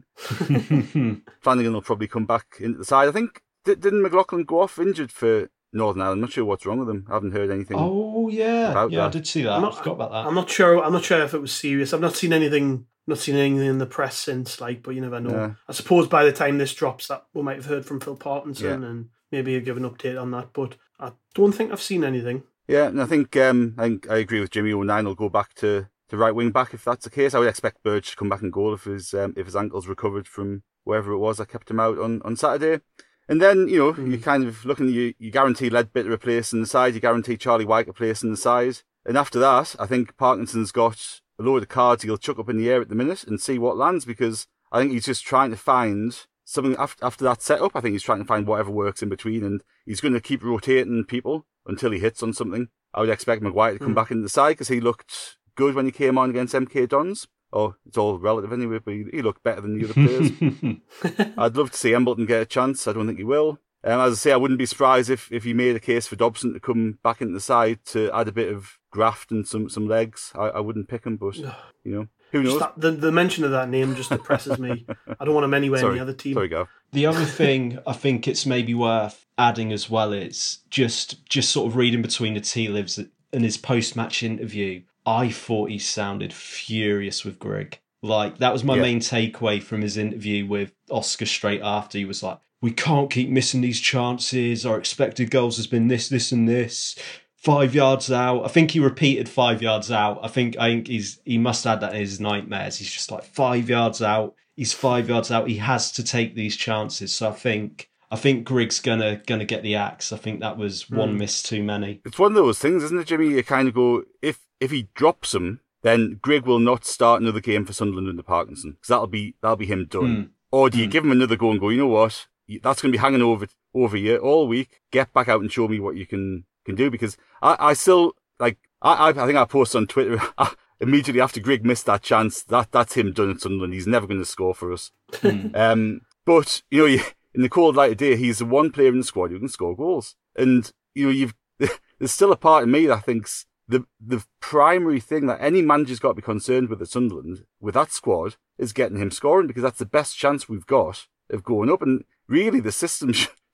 Speaker 6: Flanagan will probably come back into the side. I think didn't McLaughlin go off injured for Northern Ireland? I'm not sure what's wrong with him. I haven't heard anything.
Speaker 5: Oh yeah,
Speaker 6: about
Speaker 5: yeah,
Speaker 6: that.
Speaker 5: I did see that.
Speaker 4: Not,
Speaker 5: I forgot about that.
Speaker 4: I'm not sure. I'm not sure if it was serious. I've not seen anything. Not seen anything in the press since. Like, but you never know. Yeah. I suppose by the time this drops, that we might have heard from Phil Parkinson yeah. and maybe give an update on that. But I don't think I've seen anything.
Speaker 6: Yeah, and I think um, I think I agree with Jimmy. O'Nien will go back to the right wing back if that's the case. I would expect Burge to come back and goal if his um, if his ankle's recovered from wherever it was that kept him out on, on Saturday. And then, you know, mm. you're kind of looking, you, you guarantee Ledbetter a place in the side, you guarantee Charlie Wyke a place in the side. And after that, I think Parkinson's got a load of cards he'll chuck up in the air at the minute and see what lands, because I think he's just trying to find something after, after that setup. I think he's trying to find whatever works in between, and he's going to keep rotating people until he hits on something. I would expect Maguire to come mm. back into the side because he looked good when he came on against M K Dons. Oh, it's all relative anyway, but he, he looked better than the other players. I'd love to see Embleton get a chance. I don't think he will. Um, as I say, I wouldn't be surprised if, if he made a case for Dobson to come back into the side to add a bit of graft and some, some legs. I, I wouldn't pick him, but, you know, who knows?
Speaker 4: That, the, the mention of that name just depresses me. I don't want him anywhere
Speaker 6: Sorry.
Speaker 4: in the other team.
Speaker 6: Sorry, Gav.
Speaker 5: The other thing I think it's maybe worth adding as well is just, just sort of reading between the tea leaves in his post-match interview. I thought he sounded furious with Grigg. Like, that was my yeah. main takeaway from his interview with Oscar straight after. He was like, we can't keep missing these chances. Our expected goals has been this, this and this. Five yards out. I think he repeated five yards out. I think I think he's he must add that in his nightmares. He's just like, five yards out. He's five yards out. He has to take these chances. So I think... I think Grigg's gonna gonna get the axe. I think that was one mm. miss too many.
Speaker 6: It's one of those things, isn't it, Jimmy? You kind of go, if if he drops him, then Grigg will not start another game for Sunderland under Parkinson, because that'll be that'll be him done. Mm. Or do you mm. give him another go and go, you know what, that's going to be hanging over over you all week. Get back out and show me what you can can do. Because I, I still like I I think I posted on Twitter immediately after Grigg missed that chance. That that's him done at Sunderland. He's never going to score for us. Mm. Um, but you know you. In the cold light of day, he's the one player in the squad who can score goals. And, you know, you've there's still a part of me that thinks the the primary thing that any manager's got to be concerned with at Sunderland, with that squad, is getting him scoring, because that's the best chance we've got of going up. And really, the system sh-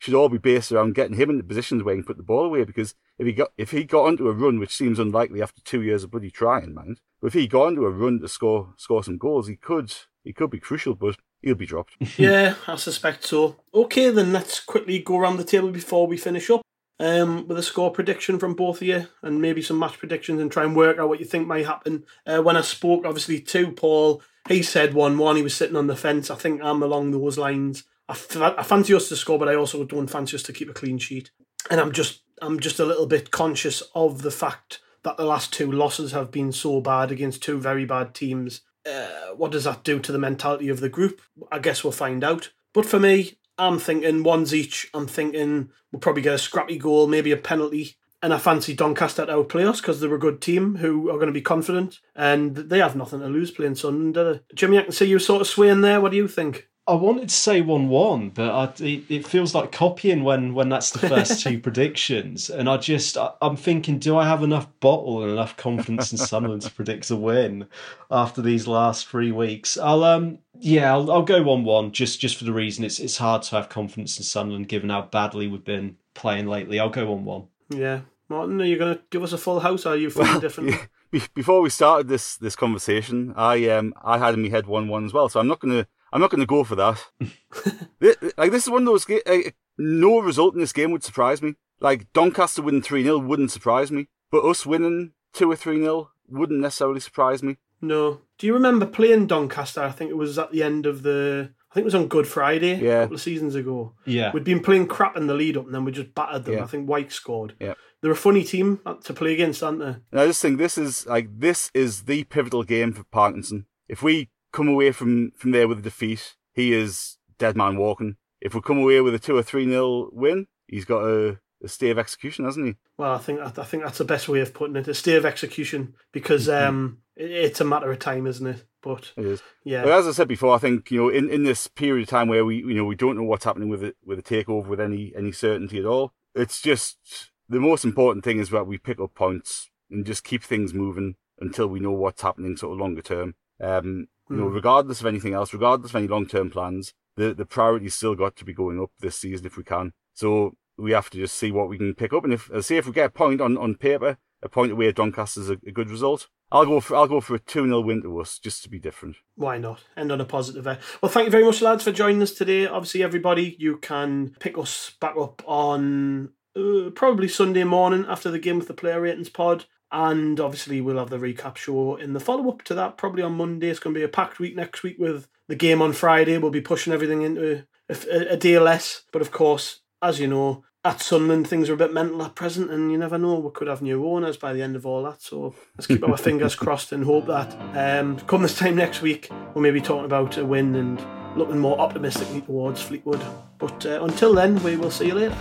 Speaker 6: should all be based around getting him into positions where he can put the ball away. Because if he got if he got onto a run, which seems unlikely after two years of bloody trying, man, but if he got onto a run to score score some goals, he could he could be crucial, but he'll be dropped.
Speaker 4: Yeah, I suspect so. Okay, then let's quickly go around the table before we finish up um, with a score prediction from both of you and maybe some match predictions and try and work out what you think might happen. Uh, when I spoke, obviously, to Paul, he said one one. He was sitting on the fence. I think I'm along those lines. I, f- I fancy us to score, but I also don't fancy us to keep a clean sheet. And I'm just I'm just a little bit conscious of the fact that the last two losses have been so bad against two very bad teams. Uh, what does that do to the mentality of the group? I guess we'll find out. But for me, I'm thinking ones each. I'm thinking we'll probably get a scrappy goal, maybe a penalty. And I fancy Doncaster to outplay us because they're a good team who are going to be confident. And they have nothing to lose playing Sunderland, do they? Jimmy, I can see you sort of swaying there. What do you think?
Speaker 5: I wanted to say one one, but I, it, it feels like copying when, when that's the first two predictions. And I just, I, I'm thinking, do I have enough bottle and enough confidence in Sunderland to predict a win after these last three weeks? I'll, um, yeah, I'll, I'll go one one just, just for the reason it's it's hard to have confidence in Sunderland given how badly we've been playing lately. I'll go one one.
Speaker 4: Yeah. Martin, are you going to give us a full house or are you feeling
Speaker 6: well,
Speaker 4: different?
Speaker 6: Yeah. Before we started this this conversation, I um I had in my head one one as well, so I'm not going to I'm not going to go for that. Like, this is one of those games, uh, no result in this game would surprise me. Like, Doncaster winning three nil wouldn't surprise me, but us winning two or three nil wouldn't necessarily surprise me.
Speaker 4: No. Do you remember playing Doncaster? I think it was at the end of the... I think it was on Good Friday
Speaker 6: yeah.
Speaker 4: a couple of seasons ago.
Speaker 5: Yeah.
Speaker 4: We'd been playing crap in the lead-up and then we just battered them.
Speaker 6: Yeah.
Speaker 4: I think White scored.
Speaker 6: Yeah.
Speaker 4: They're a funny team to play against, aren't they?
Speaker 6: And I just think this is, like, this is the pivotal game for Parkinson. If we come away from, from there with a defeat, he is dead man walking. If we come away with a two or three nil win, he's got a, a stay of execution, hasn't he?
Speaker 4: Well, I think I think that's the best way of putting it. A stay of execution, because mm-hmm. um, it, it's a matter of time, isn't it? But
Speaker 6: it is.
Speaker 4: Yeah.
Speaker 6: But as I said before, I think, you know, in, in this period of time where we you know we don't know what's happening with it with the takeover with any any certainty at all, it's just the most important thing is that we pick up points and just keep things moving until we know what's happening sort of longer term. Um, you know, regardless of anything else, regardless of any long-term plans, the, the priority's still got to be going up this season if we can. So we have to just see what we can pick up. And if, say, if we get a point on, on paper, a point away at Doncaster's a, a good result, I'll go for I'll go for a two nil win to us, just to be different.
Speaker 4: Why not? End on a positive there. Well, thank you very much, lads, for joining us today. Obviously, everybody, you can pick us back up on uh, probably Sunday morning after the game with the Player Ratings pod. And obviously we'll have the recap show in the follow-up to that, probably on Monday. It's going to be a packed week next week with the game on Friday. We'll be pushing everything into a, a day less. But of course, as you know, at Sunderland, things are a bit mental at present, and you never know, we could have new owners by the end of all that. So let's keep our fingers crossed and hope that um, come this time next week, we'll maybe talking about a win and looking more optimistically towards Fleetwood. But uh, until then, we will see you later.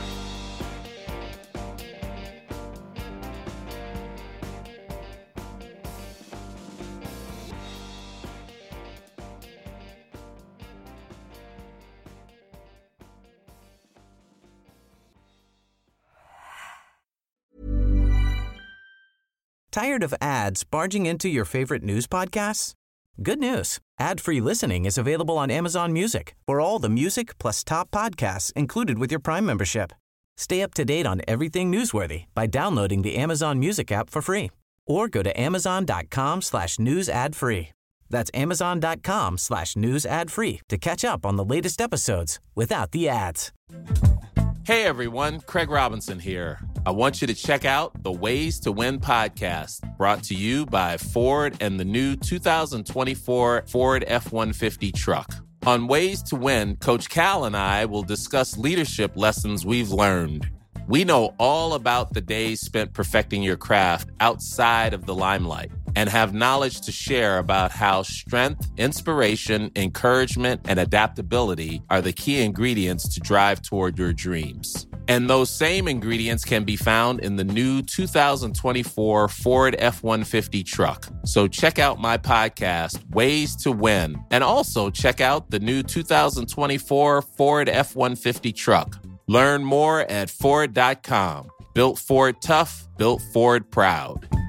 Speaker 8: Tired of ads barging into your favorite news podcasts? Good news. Ad-free listening is available on Amazon Music for all the music plus top podcasts included with your Prime membership. Stay up to date on everything newsworthy by downloading the Amazon Music app for free or go to amazon.com slash news ad free. That's amazon.com slash news ad free to catch up on the latest episodes without the ads.
Speaker 9: Hey everyone, Craig Robinson here. I want you to check out the Ways to Win podcast, brought to you by Ford and the new two thousand twenty-four Ford F one fifty truck. On Ways to Win, Coach Cal and I will discuss leadership lessons we've learned. We know all about the days spent perfecting your craft outside of the limelight and have knowledge to share about how strength, inspiration, encouragement, and adaptability are the key ingredients to drive toward your dreams. And those same ingredients can be found in the new two thousand twenty-four Ford F one fifty truck. So check out my podcast, Ways to Win, and also check out the new two thousand twenty-four Ford F one fifty truck. Learn more at Ford dot com. Built Ford tough, built Ford proud.